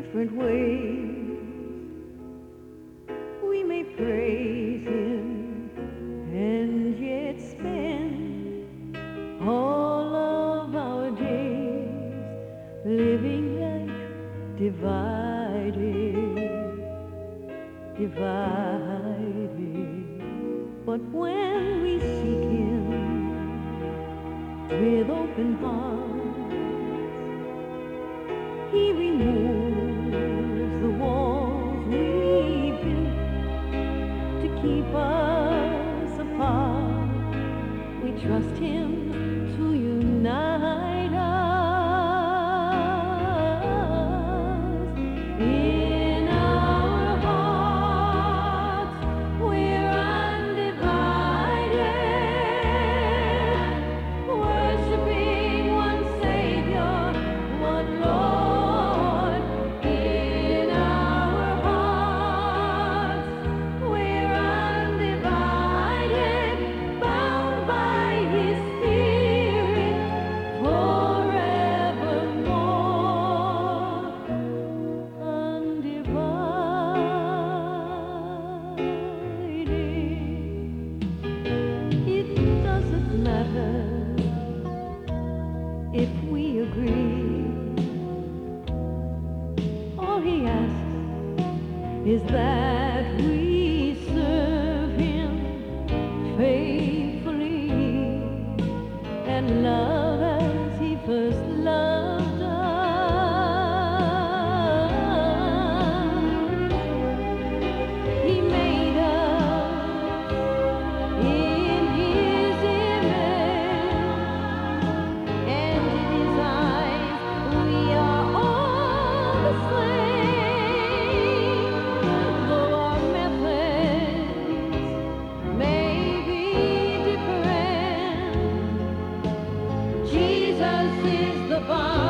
different ways. We may praise Him and yet spend all of our days living life divided. But when we seek Him with open hearts, He removes the walls we built to keep us apart. We trust Him to unite us. In our hearts we're undivided, worshiping one Savior, one Lord. In our hearts we're undivided, bound by His Spirit forevermore. Undivided. It doesn't matter if we agree. All He asks is that we serve Him faithfully and love as He first loved us. He made us in His image, and in His eyes we are all the same. Though our methods may be different, Jesus is the vine.